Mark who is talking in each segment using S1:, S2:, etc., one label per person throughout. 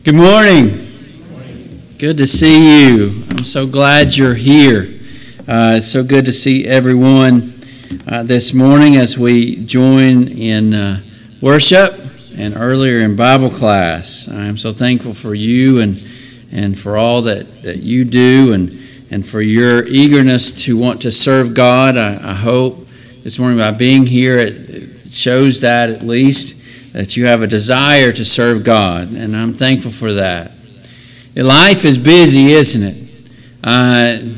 S1: Good morning. Good to see you. I'm so glad you're here. It's so good to see everyone this morning as we join in worship and earlier in Bible class. I am so thankful for you and for all that you do and for your eagerness to want to serve God. I hope this morning by being here it shows that at least that you have a desire to serve God, and I'm thankful for that. Life is busy, isn't it?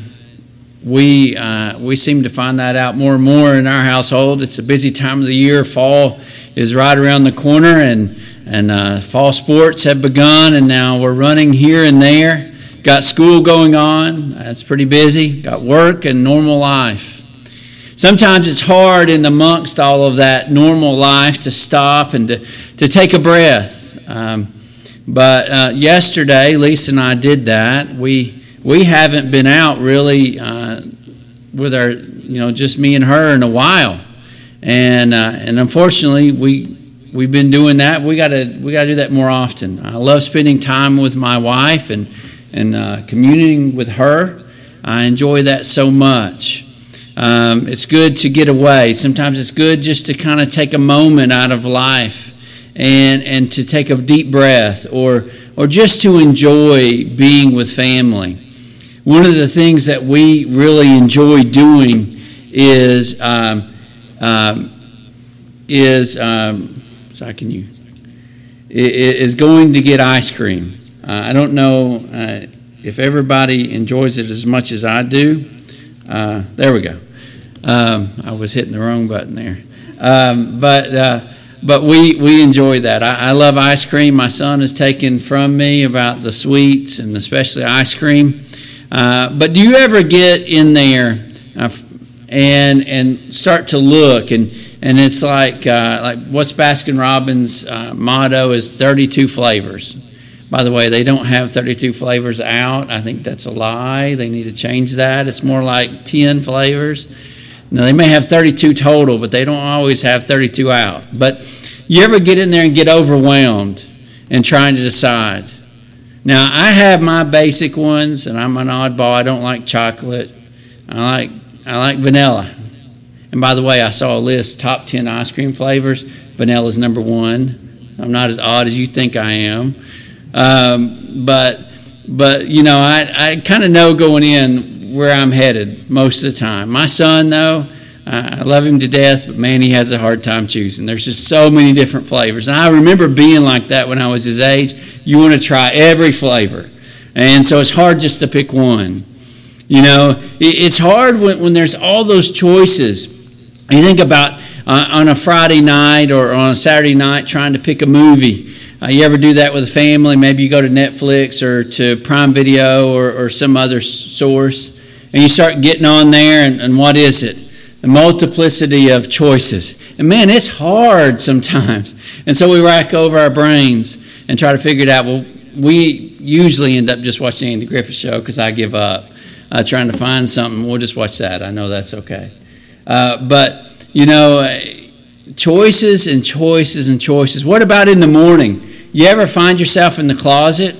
S1: We seem to find that out more and more in our household. It's a busy time of the year. Fall is right around the corner, and fall sports have begun, and now we're running here and there. Got school going on. That's pretty busy. Got work and normal life. Sometimes it's hard in amongst all of that normal life to stop and to take a breath. But yesterday, Lisa and I did that. We haven't been out really with our, just me and her in a while, and unfortunately we've been doing that. We got to do that more often. I love spending time with my wife and communing with her. I enjoy that so much. It's good to get away. Sometimes it's good just to kind of take a moment out of life and to take a deep breath or just to enjoy being with family. One of the things that we really enjoy doing is going to get ice cream. I don't know if everybody enjoys it as much as I do. There we go. I was hitting the wrong button there. But we enjoy that. I love ice cream. My son has taken from me about the sweets and especially ice cream. But do you ever get in there and start to look and it's like what's Baskin Robbins' motto is 32 flavors. By the way, they don't have 32 flavors out. I think that's a lie. They need to change that. It's more like 10 flavors. Now, they may have 32 total, but they don't always have 32 out. But you ever get in there and get overwhelmed and trying to decide? Now, I have my basic ones, and I'm an oddball. I don't like chocolate. I like vanilla. And by the way, I saw a list, top 10 ice cream flavors. Vanilla's number one. I'm not as odd as you think I am. But I kind of know going in where I'm headed most of the time. My son, though, I love him to death, but man, he has a hard time choosing. There's just so many different flavors. And I remember being like that when I was his age. You want to try every flavor. And so it's hard just to pick one. It's hard when there's all those choices. You think about on a Friday night or on a Saturday night trying to pick a movie. You ever do that with a family? Maybe you go to Netflix or to Prime Video or some other source, and you start getting on there, and what is it? The multiplicity of choices. And man, it's hard sometimes. And so we rack over our brains and try to figure it out. Well, we usually end up just watching the Andy Griffith Show because I give up trying to find something. We'll just watch that. I know that's okay. Choices and choices and choices. What about in the morning? You ever find yourself in the closet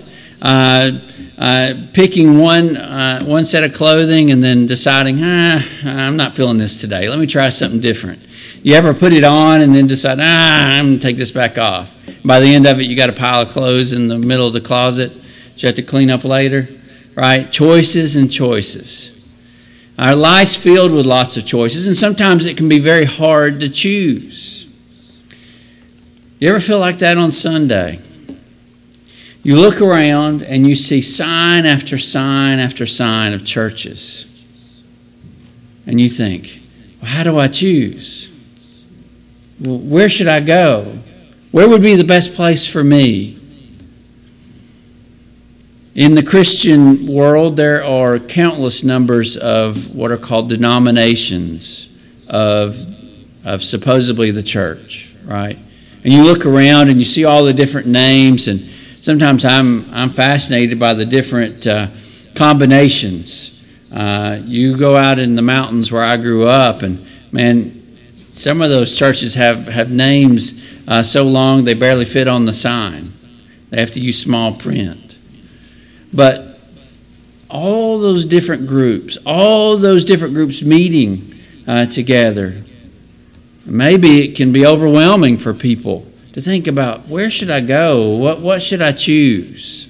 S1: picking one set of clothing and then deciding, I'm not feeling this today. Let me try something different. You ever put it on and then decide, I'm going to take this back off. By the end of it, you got a pile of clothes in the middle of the closet that you have to clean up later, right? Choices and choices. Our life's filled with lots of choices, and sometimes it can be very hard to choose. You ever feel like that on Sunday? You look around and you see sign after sign after sign of churches. And you think, well, how do I choose? Well, where should I go? Where would be the best place for me? In the Christian world, there are countless numbers of what are called denominations of supposedly the church, right? And you look around and you see all the different names, and sometimes I'm fascinated by the different combinations. You go out in the mountains where I grew up, and man, some of those churches have names so long they barely fit on the sign. They have to use small print. But all those different groups meeting together, maybe it can be overwhelming for people to think about, where should I go? What should I choose?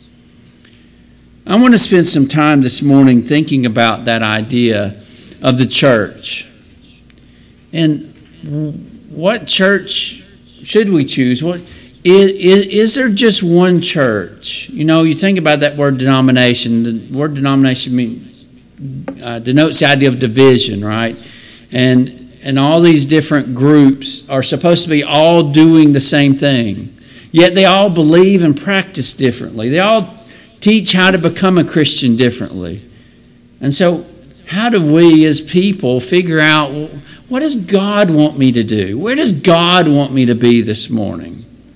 S1: I want to spend some time this morning thinking about that idea of the church. And what church should we choose? Is there just one church? You think about that word denomination. The word denomination denotes the idea of division, right? And all these different groups are supposed to be all doing the same thing. Yet they all believe and practice differently. They all teach how to become a Christian differently. And so how do we as people figure out, what does God want me to do? Where does God want me to be this morning?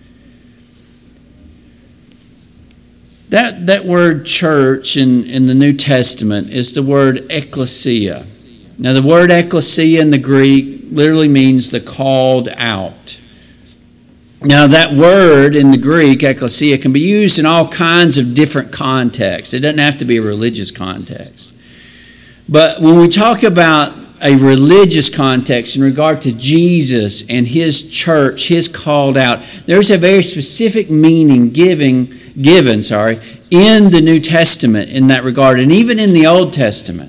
S1: That word church in the New Testament is the word ecclesia. Now the word ecclesia in the Greek literally means the called out. Now that word in the Greek, ecclesia, can be used in all kinds of different contexts. It doesn't have to be a religious context. But when we talk about a religious context in regard to Jesus and his church, his called out, there's a very specific meaning given in the New Testament in that regard, and even in the Old Testament.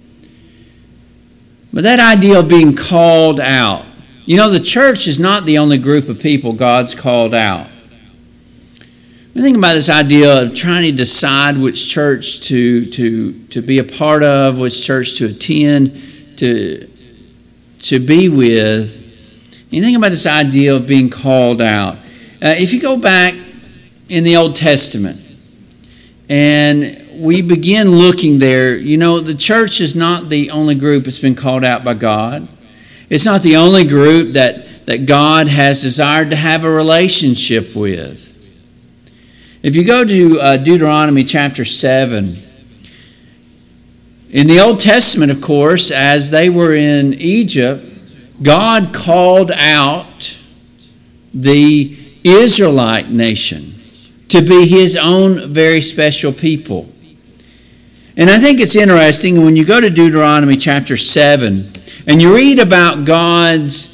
S1: But that idea of being called out, the church is not the only group of people God's called out. I think about this idea of trying to decide which church to be a part of, which church to attend, to be with. You think about this idea of being called out. If you go back in the Old Testament and we begin looking there, the church is not the only group that's been called out by God. It's not the only group that God has desired to have a relationship with. If you go to Deuteronomy chapter 7, in the Old Testament, of course, as they were in Egypt, God called out the Israelite nation to be his own very special people. And I think it's interesting when you go to Deuteronomy chapter 7 and you read about God's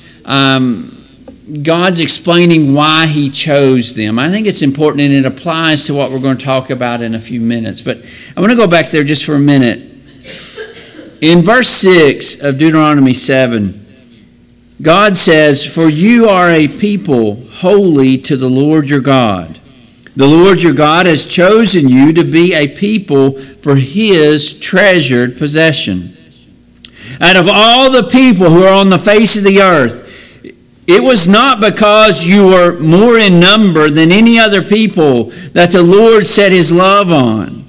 S1: explaining why he chose them. I think it's important, and it applies to what we're going to talk about in a few minutes. But I want to go back there just for a minute. In verse 6 of Deuteronomy 7, God says, "For you are a people holy to the Lord your God. The Lord your God has chosen you to be a people for his treasured possession. Out of all the people who are on the face of the earth, it was not because you were more in number than any other people that the Lord set his love on.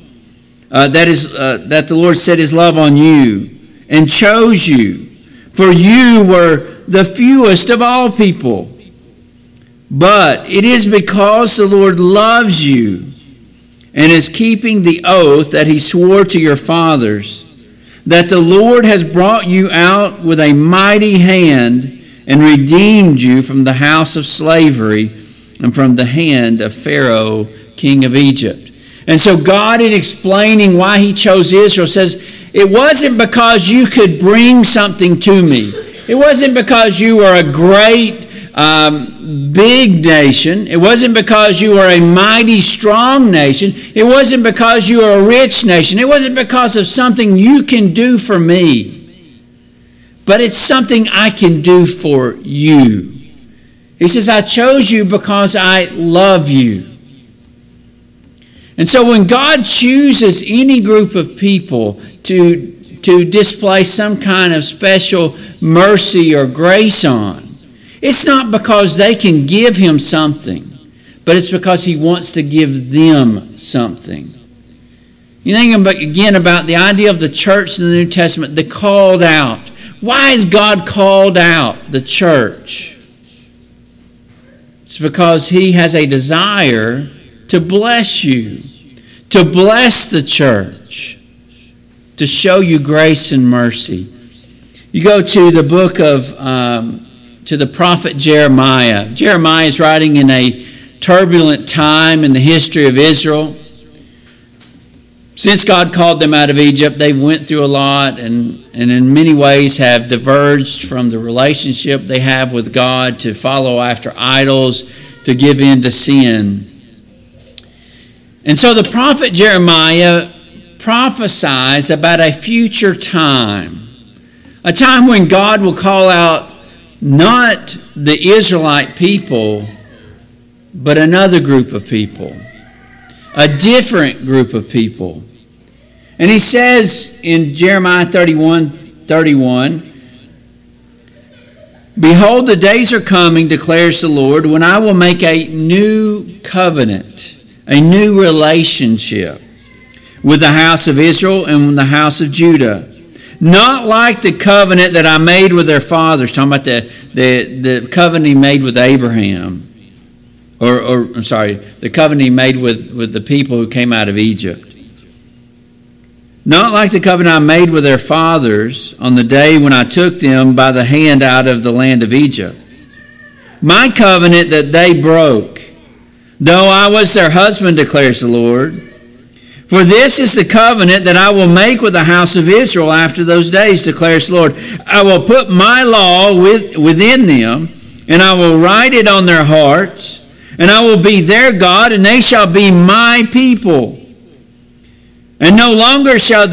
S1: That the Lord set his love on you and chose you. For you were the fewest of all people. But it is because the Lord loves you and is keeping the oath that he swore to your fathers, that the Lord has brought you out with a mighty hand and redeemed you from the house of slavery and from the hand of Pharaoh, king of Egypt." And so God, in explaining why he chose Israel, says, it wasn't because you could bring something to me. It wasn't because you were a great, big nation. It wasn't because you were a mighty, strong nation. It wasn't because you were a rich nation. It wasn't because of something you can do for me. But it's something I can do for you. He says, I chose you because I love you. And so when God chooses any group of people to display some kind of special mercy or grace on, it's not because they can give him something, but it's because he wants to give them something. You think again about the idea of the church in the New Testament, the called out. Why is God called out the church? It's because he has a desire to bless you, to bless the church, to show you grace and mercy. You go to the book of, to the prophet Jeremiah. Jeremiah is writing in a turbulent time in the history of Israel. Since God called them out of Egypt, they went through a lot and in many ways have diverged from the relationship they have with God to follow after idols, to give in to sin. And so the prophet Jeremiah prophesies about a future time, a time when God will call out not the Israelite people, but another group of people, a different group of people. And he says in Jeremiah 31:31, "Behold, the days are coming, declares the Lord, when I will make a new covenant, a new relationship with the house of Israel and with the house of Judah. Not like the covenant that I made with their fathers," talking about the covenant he made with Abraham. The covenant he made with the people who came out of Egypt. "Not like the covenant I made with their fathers on the day when I took them by the hand out of the land of Egypt. My covenant that they broke, though I was their husband, declares the Lord. For this is the covenant that I will make with the house of Israel after those days, declares the Lord. I will put my law within them, and I will write it on their hearts, and I will be their God, and they shall be my people. And no longer shall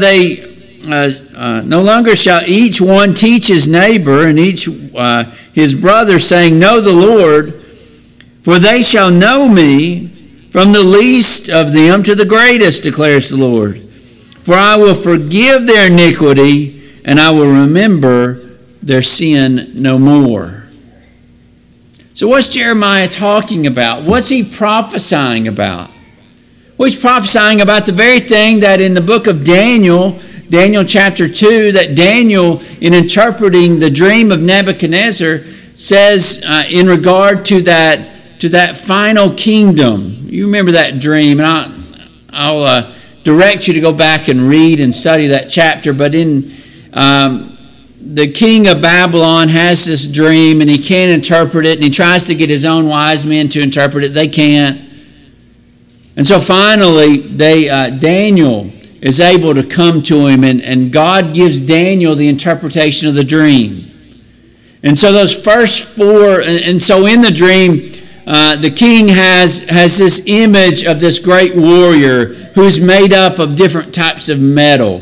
S1: each one teach his neighbor and each his brother, saying, Know the Lord, for they shall know me from the least of them to the greatest, declares the Lord. For I will forgive their iniquity, and I will remember their sin no more." So what's Jeremiah talking about? What's he prophesying about? Well, he's prophesying about the very thing that in the book of Daniel chapter 2, that Daniel, in interpreting the dream of Nebuchadnezzar, says in regard to that final kingdom. You remember that dream, and I'll direct you to go back and read and study that chapter. But in the king of Babylon has this dream, and he can't interpret it, and he tries to get his own wise men to interpret it. They can't. And so finally, Daniel is able to come to him, and God gives Daniel the interpretation of the dream. And so those first four, and so in the dream, the king has this image of this great warrior who's made up of different types of metal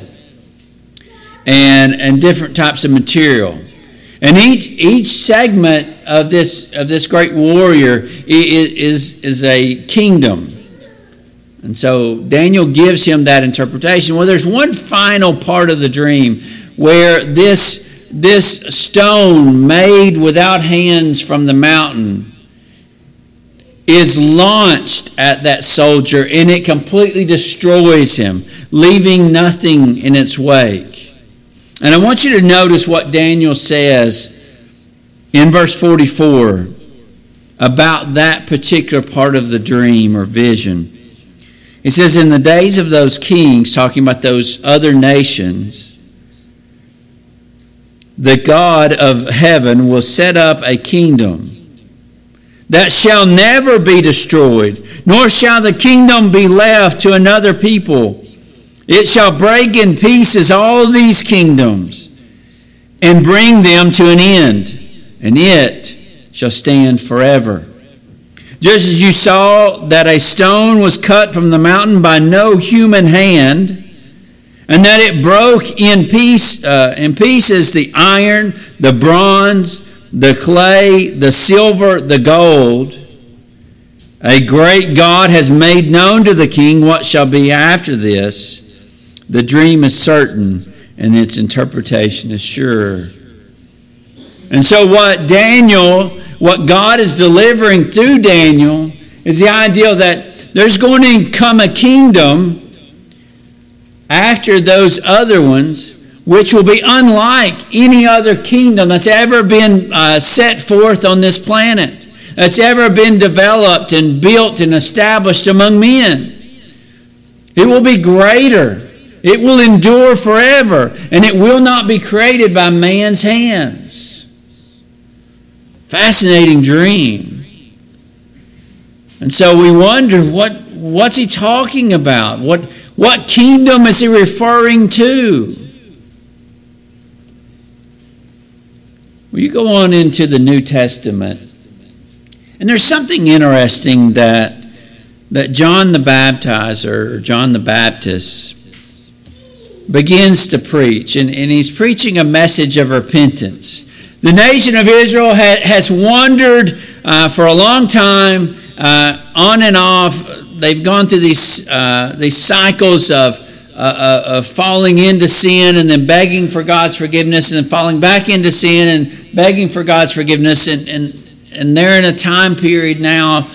S1: and different types of material. And each segment of this great warrior is a kingdom. And so Daniel gives him that interpretation. Well, there's one final part of the dream where this stone made without hands from the mountain is launched at that soldier, and it completely destroys him, leaving nothing in its wake. And I want you to notice what Daniel says in verse 44 about that particular part of the dream or vision. He says, "In the days of those kings," talking about those other nations, "the God of heaven will set up a kingdom that shall never be destroyed, nor shall the kingdom be left to another people. It shall break in pieces all these kingdoms and bring them to an end, and it shall stand forever. Just as you saw that a stone was cut from the mountain by no human hand, and that it broke in pieces the iron, the bronze, the clay, the silver, the gold. A great God has made known to the king what shall be after this. The dream is certain, and its interpretation is sure." And so what God is delivering through Daniel is the idea that there's going to come a kingdom after those other ones, which will be unlike any other kingdom that's ever been set forth on this planet, that's ever been developed and built and established among men. It will be greater. It will endure forever, and it will not be created by man's hands. Fascinating dream. And so we wonder, what's he talking about? What kingdom is he referring to? Well, you go on into the New Testament, and there's something interesting that John the Baptizer, or John the Baptist, begins to preach. And he's preaching a message of repentance. The nation of Israel has wandered for a long time, on and off. They've gone through these cycles of falling into sin and then begging for God's forgiveness, and then falling back into sin and begging for God's forgiveness. And they're in a time period now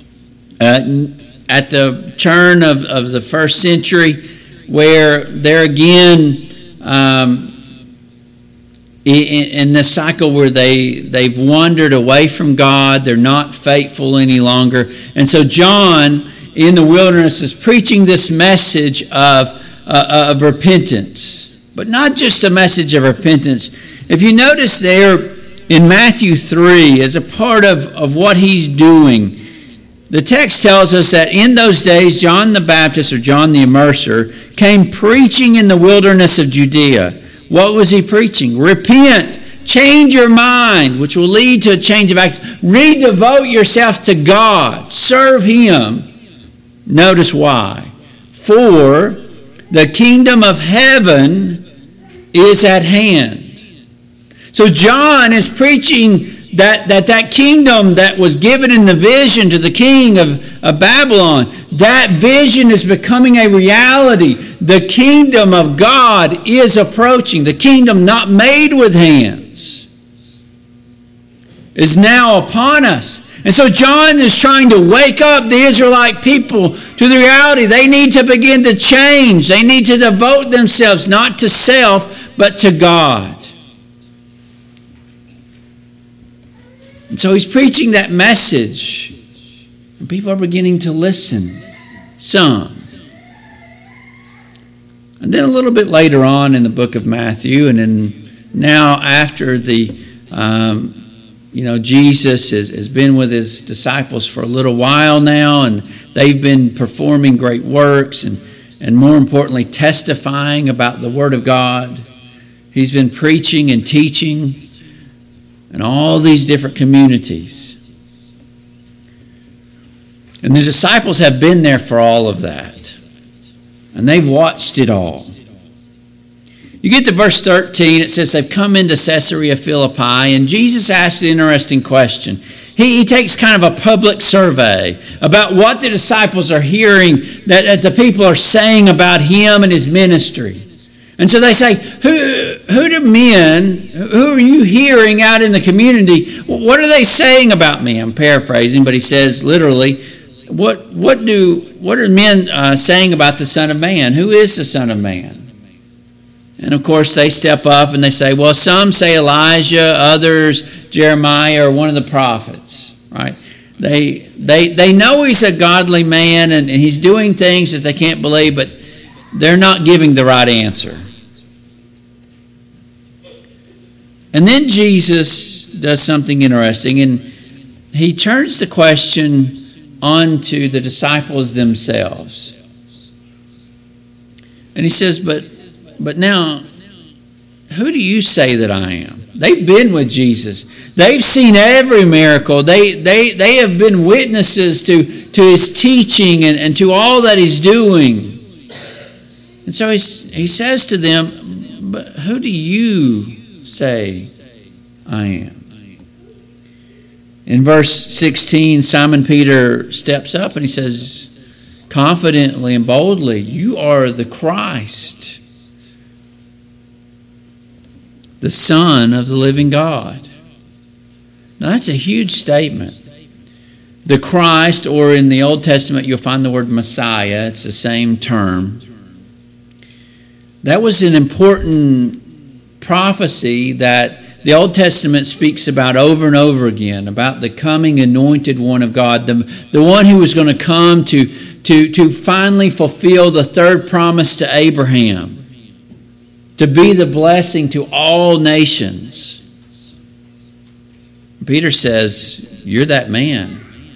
S1: at the turn of the first century where they're again in this cycle where they've wandered away from God. They're not faithful any longer. And so John in the wilderness is preaching this message of repentance, but not just a message of repentance. If you notice there in Matthew 3, as a part of what he's doing, the text tells us that in those days, John the Baptist, or John the Immerser, came preaching in the wilderness of Judea. What was he preaching? Repent, change your mind, which will lead to a change of action. Redevote yourself to God, serve Him. Notice why. For the kingdom of heaven is at hand. So John is preaching that kingdom that was given in the vision to the king of Babylon, that vision is becoming a reality. The kingdom of God is approaching. The kingdom not made with hands is now upon us. And so John is trying to wake up the Israelite people to the reality. They need to begin to change. They need to devote themselves not to self, but to God. And so he's preaching that message, and people are beginning to listen, some. And then a little bit later on in the book of Matthew, and then now after Jesus has been with his disciples for a little while now, and they've been performing great works and more importantly, testifying about the Word of God. He's been preaching and teaching in all these different communities. And the disciples have been there for all of that. And they've watched it all. You get to verse 13, it says they've come into Caesarea Philippi, and Jesus asked an interesting question. He takes kind of a public survey about what the disciples are hearing that the people are saying about him and his ministry. And so they say, who are you hearing out in the community? What are they saying about me? I'm paraphrasing, but he says literally, what are men saying about the Son of Man? Who is the Son of Man? And of course they step up and they say, well, some say Elijah, others Jeremiah, or one of the prophets, right? They know he's a godly man and he's doing things that they can't believe, but they're not giving the right answer. And then Jesus does something interesting, and he turns the question onto the disciples themselves. And he says, but now, who do you say that I am? They've been with Jesus. They've seen every miracle. They have been witnesses to his teaching and to all that he's doing. And so he says to them, but who do you say I am? In verse 16, Simon Peter steps up and he says confidently and boldly, you are the Christ, the Son of the living God. Now that's a huge statement. The Christ, or in the Old Testament you'll find the word Messiah, it's the same term. That was an important prophecy that the Old Testament speaks about over and over again, about the coming anointed one of God, the one who was going to come to finally fulfill the third promise to Abraham, to be the blessing to all nations. Peter says, you're that man.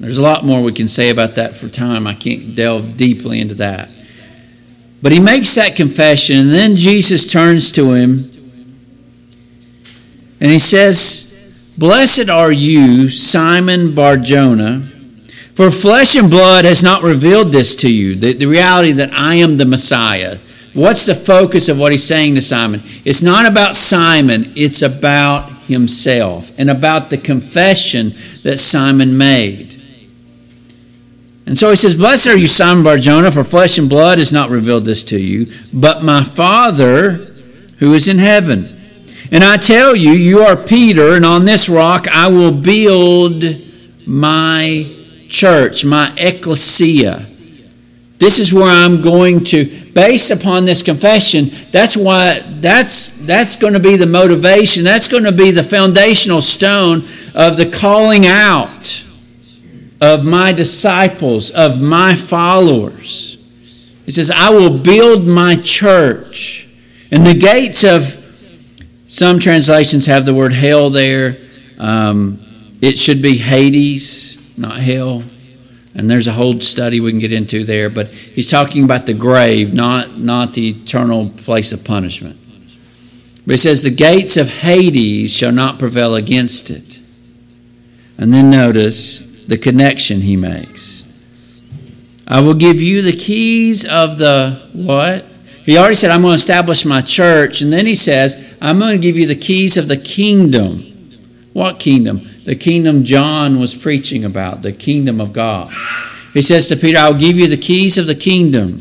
S1: There's a lot more we can say about that for time. I can't delve deeply into that. But he makes that confession, and then Jesus turns to him, and he says, "Blessed are you, Simon Bar-Jonah, for flesh and blood has not revealed this to you," the reality that I am the Messiah. What's the focus of what he's saying to Simon? It's not about Simon, it's about himself and about the confession that Simon made. And so he says, "Blessed are you, Simon Bar-Jonah, for flesh and blood has not revealed this to you, but my Father who is in heaven. And I tell you, you are Peter, and on this rock I will build my church, my ecclesia." This is where I'm going to, based upon this confession, that's going to be the motivation. That's going to be the foundational stone of the calling out of my disciples, of my followers. He says, "I will build my church." And the gates of, some translations have the word hell there. It should be Hades, not hell. And there's a whole study we can get into there. But he's talking about the grave, not the eternal place of punishment. But he says, "The gates of Hades shall not prevail against it." And then notice the connection he makes. "I will give you the keys of the" what? He already said, "I'm going to establish my church." And then he says, "I'm going to give you the keys of the kingdom." What kingdom? The kingdom John was preaching about, the kingdom of God. He says to Peter, "I'll give you the keys of the kingdom.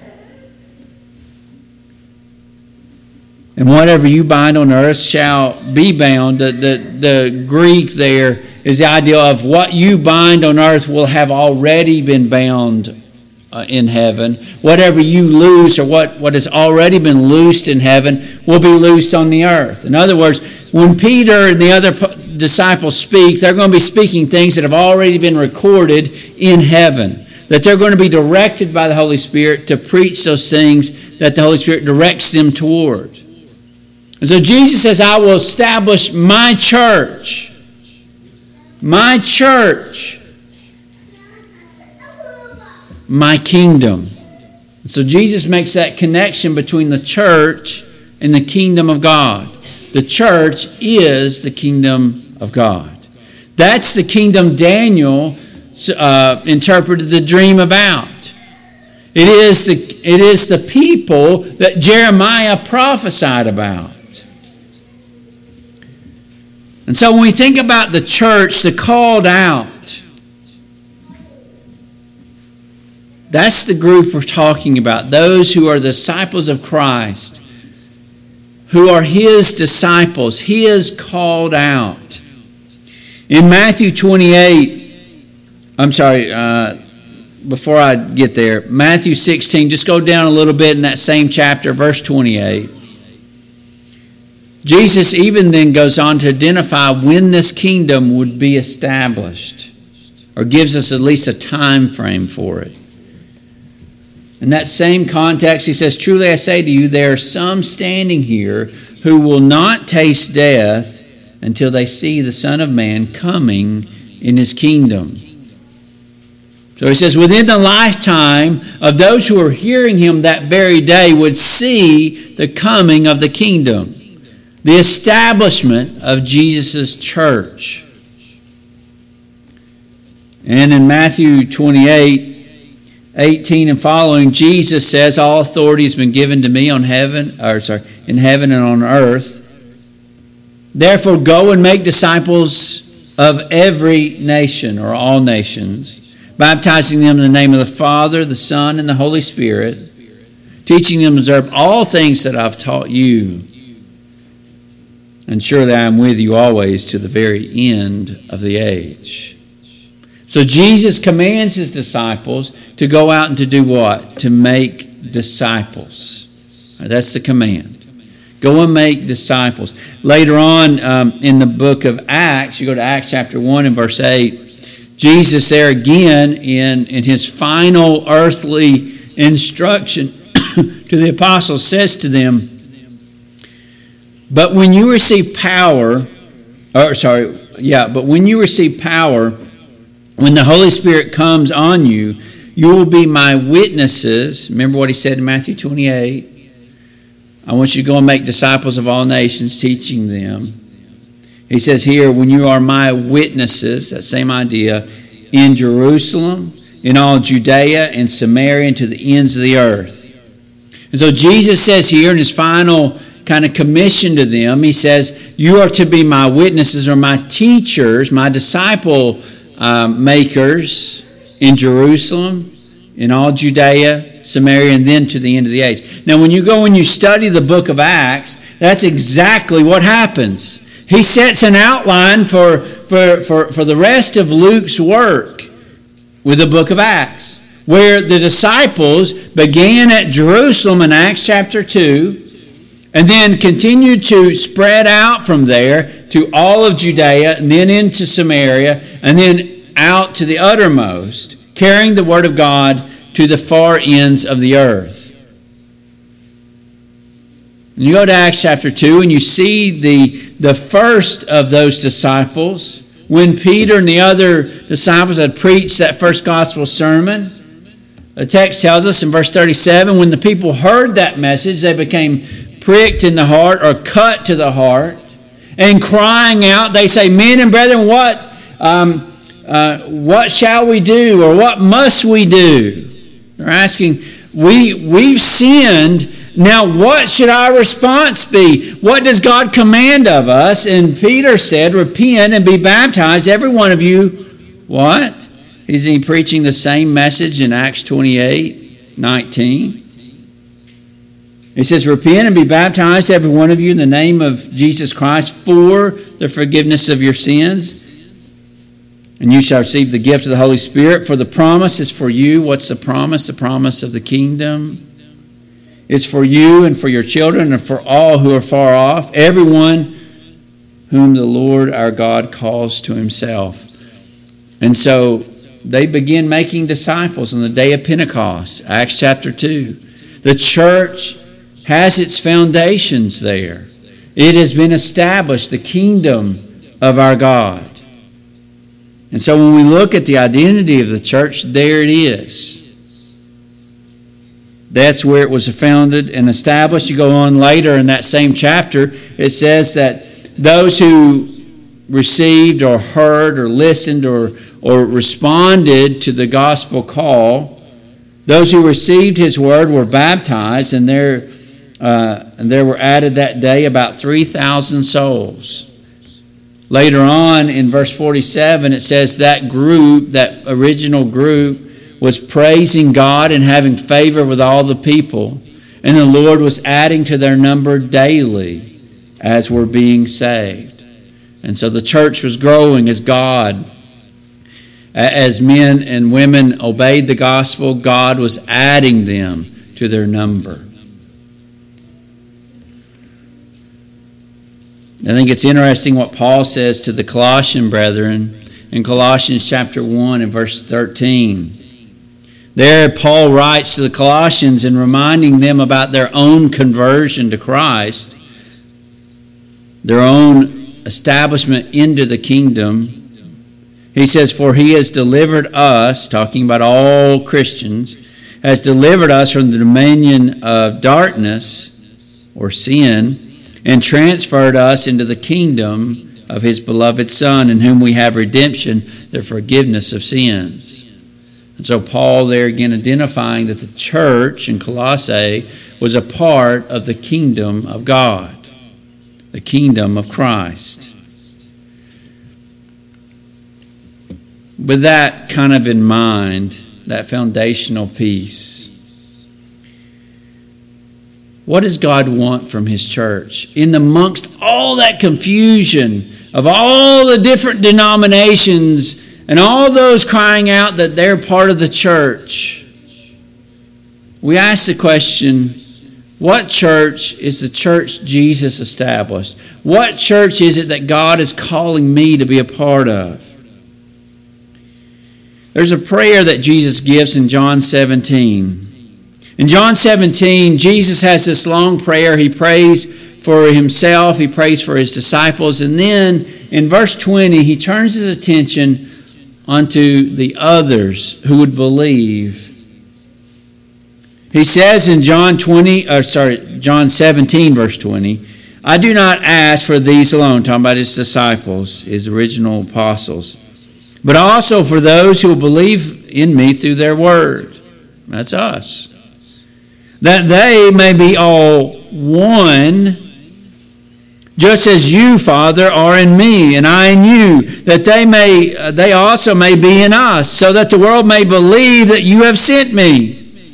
S1: And whatever you bind on earth shall be bound." The Greek there is the idea of what you bind on earth will have already been bound in heaven. Whatever you loose, or what has already been loosed in heaven, will be loosed on the earth. In other words, when Peter and the other disciples speak, they're going to be speaking things that have already been recorded in heaven. That they're going to be directed by the Holy Spirit to preach those things that the Holy Spirit directs them toward. And so Jesus says, "I will establish my church." My church. My kingdom. And so Jesus makes that connection between the church and the kingdom of God. The church is the kingdom of God. That's the kingdom Daniel interpreted the dream about. It is the people that Jeremiah prophesied about. And so when we think about the church, the called out, that's the group we're talking about. Those who are disciples of Christ, who are His disciples, His called out. In Matthew 28, before I get there, Matthew 16, just go down a little bit in that same chapter, verse 28. Jesus even then goes on to identify when this kingdom would be established, or gives us at least a time frame for it. In that same context, he says, "Truly I say to you, there are some standing here who will not taste death until they see the Son of Man coming in His kingdom." So he says, within the lifetime of those who are hearing Him that very day would see the coming of the kingdom, the establishment of Jesus' church. And in Matthew 28, 18 and following, Jesus says, "All authority has been given to me in heaven and on earth. Therefore go and make disciples of every nation," or all nations, "baptizing them in the name of the Father, the Son, and the Holy Spirit, teaching them to observe all things that I've taught you. And surely I am with you always to the very end of the age." So Jesus commands His disciples to go out and to do what? To make disciples. That's the command. Go and make disciples. Later on in the book of Acts, you go to Acts chapter 1 and verse 8, Jesus there again in His final earthly instruction to the apostles says to them, but when you receive power, when the Holy Spirit comes on you, you will be my witnesses. Remember what he said in Matthew 28. I want you to go and make disciples of all nations, teaching them. He says here, when you are my witnesses, that same idea, in Jerusalem, in all Judea and Samaria, and to the ends of the earth. And so Jesus says here in his final kind of commission to them, he says, you are to be my witnesses or my teachers, my disciple makers in Jerusalem, in all Judea, Samaria, and then to the end of the age. Now, when you go and you study the book of Acts, that's exactly what happens. He sets an outline for the rest of Luke's work with the book of Acts, where the disciples began at Jerusalem in Acts chapter 2, and then continued to spread out from there to all of Judea, and then into Samaria, and then out to the uttermost, carrying the word of God to the far ends of the earth. And you go to Acts chapter 2 and you see the first of those disciples, when Peter and the other disciples had preached that first gospel sermon. The text tells us in verse 37, when the people heard that message, they became pricked in the heart or cut to the heart. And crying out, they say, men and brethren, what shall we do, or what must we do? They're asking, we've sinned. Now what should our response be? What does God command of us? And Peter said, repent and be baptized, every one of you. What? Is he preaching the same message in Acts 28:19? He says, repent and be baptized, every one of you, in the name of Jesus Christ for the forgiveness of your sins. And you shall receive the gift of the Holy Spirit, for the promise is for you. What's the promise? The promise of the kingdom. It's for you and for your children and for all who are far off, everyone whom the Lord our God calls to himself. And so they begin making disciples on the day of Pentecost, Acts chapter 2. The church has its foundations there. It has been established, the kingdom of our God. And so when we look at the identity of the church, there it is. That's where it was founded and established. You go on later in that same chapter, it says that those who received or heard or listened or responded to the gospel call, those who received his word were baptized, and there were added that day about 3,000 souls. Later on in verse 47, it says that group, that original group, was praising God and having favor with all the people. And the Lord was adding to their number daily as were being saved. And so the church was growing as men and women obeyed the gospel, God was adding them to their number. I think it's interesting what Paul says to the Colossian brethren in Colossians chapter 1 and verse 13. There, Paul writes to the Colossians and reminding them about their own conversion to Christ, their own establishment into the kingdom. He says, for he has delivered us, talking about all Christians, has delivered us from the dominion of darkness or sin and transferred us into the kingdom of his beloved Son, in whom we have redemption, the forgiveness of sins. And so Paul there again identifying that the church in Colossae was a part of the kingdom of God, the kingdom of Christ. With that kind of in mind, that foundational piece, what does God want from his church? In amongst all that confusion of all the different denominations and all those crying out that they're part of the church, we ask the question, what church is the church Jesus established? What church is it that God is calling me to be a part of? There's a prayer that Jesus gives in John 17. In John 17, Jesus has this long prayer. He prays for himself. He prays for his disciples. And then in verse 20, he turns his attention unto the others who would believe. He says in John 17, verse 20, I do not ask for these alone, talking about his disciples, his original apostles, but also for those who will believe in me through their word. That's us. That they may be all one, just as you, Father, are in me, and I in you, that they also may be in us, so that the world may believe that you have sent me.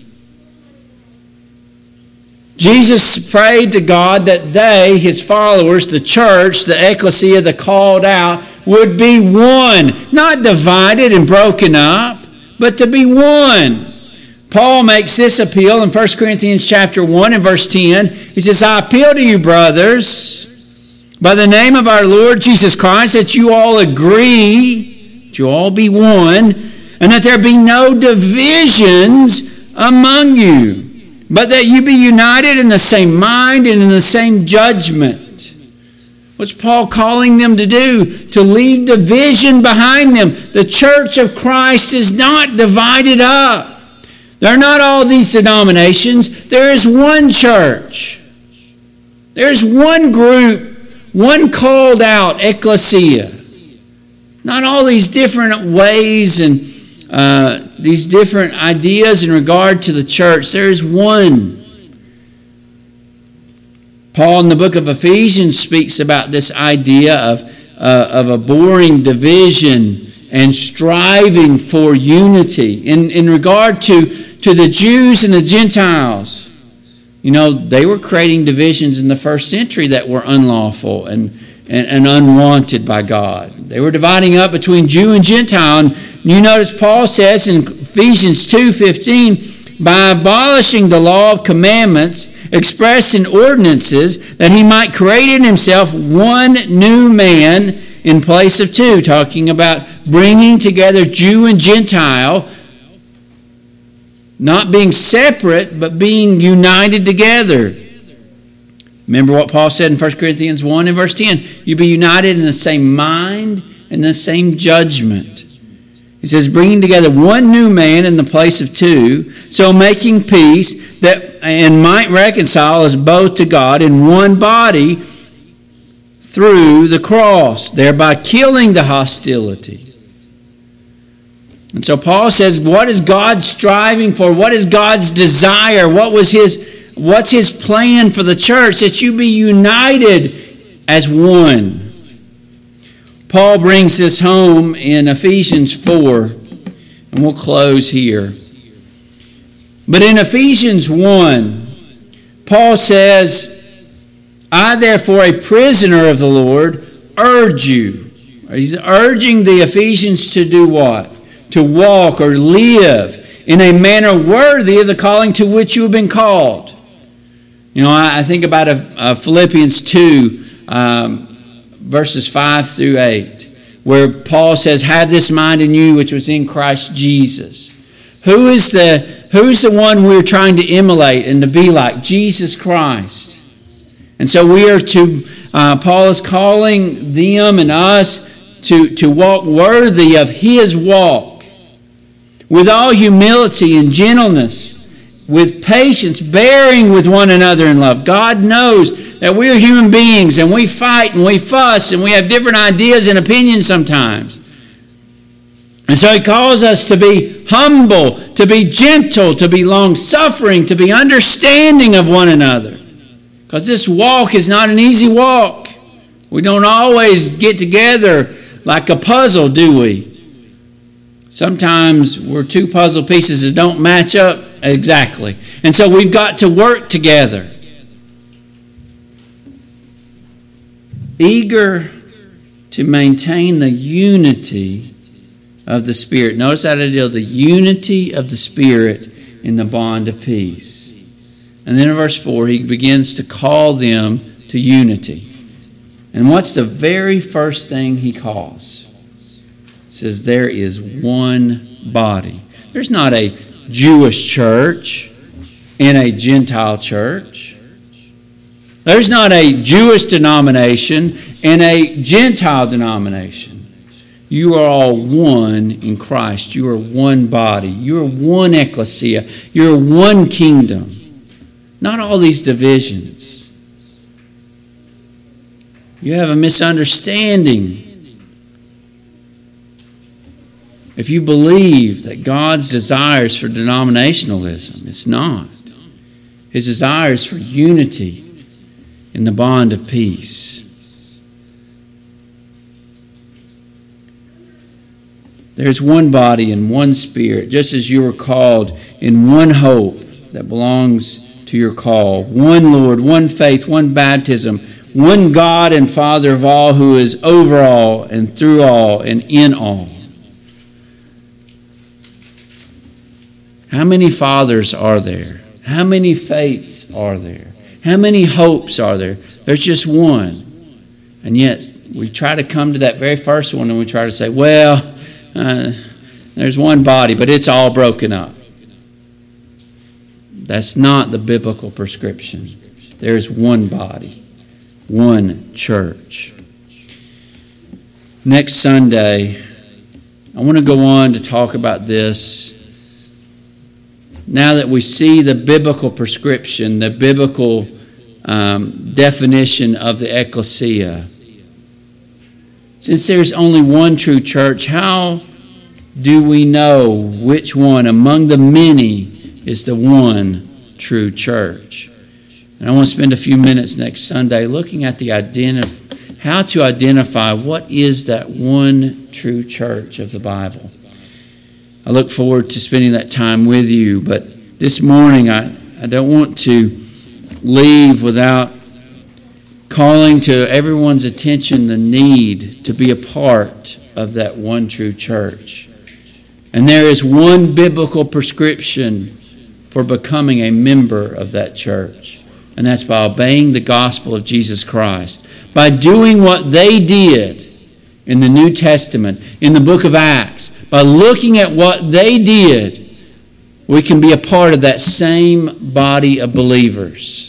S1: Jesus prayed to God that they, his followers, the church, the ecclesia, the called out, would be one, not divided and broken up, but to be one. Paul makes this appeal in 1 Corinthians chapter 1 and verse 10. He says, I appeal to you, brothers, by the name of our Lord Jesus Christ, that you all agree, that you all be one, and that there be no divisions among you, but that you be united in the same mind and in the same judgment. What's Paul calling them to do? To leave division behind them. The church of Christ is not divided up. There are not all these denominations. There is one church. There is one group, one called out ecclesia. Not all these different ways and these different ideas in regard to the church. There is one. Paul in the book of Ephesians speaks about this idea of abhorring division and striving for unity in regard to the Jews and the Gentiles. You know, they were creating divisions in the first century that were unlawful and unwanted by God. They were dividing up between Jew and Gentile. And you notice Paul says in Ephesians 2:15, by abolishing the law of commandments expressed in ordinances, that he might create in himself one new man in place of two, talking about bringing together Jew and Gentile, not being separate, but being united together. Remember what Paul said in 1 Corinthians 1 and verse 10. You be united in the same mind and the same judgment. He says, bringing together one new man in the place of two, so making peace, that and might reconcile us both to God in one body through the cross, thereby killing the hostility. And so Paul says, what is God striving for? What is God's desire? What's his plan for the church? That you be united as one. Paul brings this home in Ephesians 4, and we'll close here. But in Ephesians 1, Paul says, I therefore, a prisoner of the Lord, urge you. He's urging the Ephesians to do what? To walk or live in a manner worthy of the calling to which you have been called. You know, I think about Philippians 2, verses 5 through 8, where Paul says, have this mind in you which was in Christ Jesus. Who's the one we're trying to emulate and to be like? Jesus Christ. And so we are to, Paul is calling them and us to walk worthy of his walk, with all humility and gentleness, with patience, bearing with one another in love. God knows that we're human beings and we fight and we fuss and we have different ideas and opinions sometimes. And so he calls us to be humble, to be gentle, to be long-suffering, to be understanding of one another. Because this walk is not an easy walk. We don't always get together like a puzzle, do we? Sometimes we're two puzzle pieces that don't match up exactly. And so we've got to work together. Eager to maintain the unity of the Spirit. Notice that idea, the unity of the Spirit in the bond of peace. And then in verse 4, he begins to call them to unity. And what's the very first thing he calls? He says, there is one body. There's not a Jewish church and a Gentile church. There's not a Jewish denomination and a Gentile denomination. You are all one in Christ. You are one body. You are one ecclesia. You are one kingdom. Not all these divisions. You have a misunderstanding. If you believe that God's desire is for denominationalism, it's not. His desire is for unity in the bond of peace. There's one body and one Spirit, just as you were called in one hope that belongs to your call. One Lord, one faith, one baptism, one God and Father of all, who is over all and through all and in all. How many fathers are there? How many faiths are there? How many hopes are there? There's just one. And yet we try to come to that very first one and we try to say, well, there's one body, but it's all broken up. That's not the biblical prescription. There's one body, one church. Next Sunday, I want to go on to talk about this. Now that we see the biblical prescription, the biblical definition of the ecclesia, since there's only one true church, how do we know which one among the many is the one true church? And I want to spend a few minutes next Sunday looking at how to identify what is that one true church of the Bible. I look forward to spending that time with you, but this morning I don't want to leave without calling to everyone's attention the need to be a part of that one true church. And there is one biblical prescription for becoming a member of that church, and that's by obeying the gospel of Jesus Christ. By doing what they did in the New Testament, in the book of Acts, by looking at what they did, we can be a part of that same body of believers.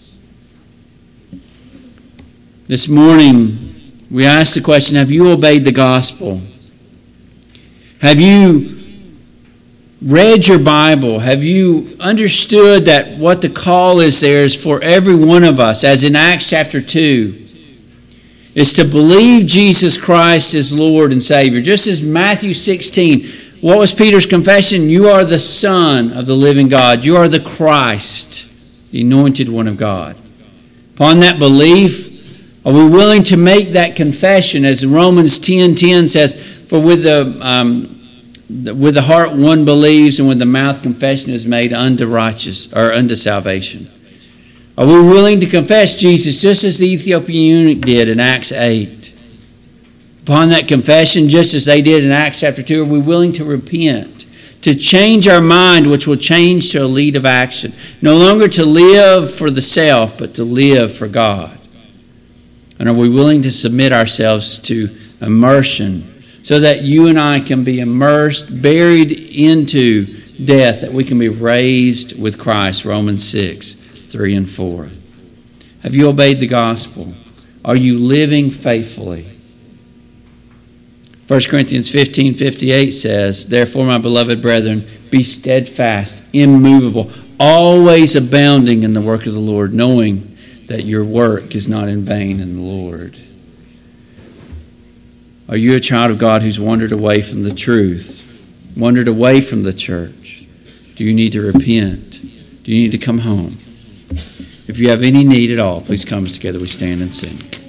S1: This morning, we ask the question, have you obeyed the gospel? Have you read your Bible? Have you understood that what the call is there is for every one of us, as in Acts chapter 2, is to believe Jesus Christ as Lord and Savior. Just as Matthew 16, what was Peter's confession? You are the Son of the living God. You are the Christ, the anointed one of God. Upon that belief, are we willing to make that confession, as Romans 10:10 says, for with the heart one believes, and with the mouth confession is made unto salvation. Are we willing to confess Jesus just as the Ethiopian eunuch did in Acts 8? Upon that confession, just as they did in Acts chapter 2, are we willing to repent, to change our mind, which will change to a lead of action? No longer to live for the self, but to live for God. And are we willing to submit ourselves to immersion so that you and I can be immersed, buried into death, that we can be raised with Christ, Romans 6:3 and 4. Have you obeyed the gospel? Are you living faithfully? 1 Corinthians 15:58 says, therefore, my beloved brethren, be steadfast, immovable, always abounding in the work of the Lord, knowing that your work is not in vain in the Lord. Are you a child of God who's wandered away from the truth, wandered away from the church? Do you need to repent? Do you need to come home? If you have any need at all, please come together. We stand and sing.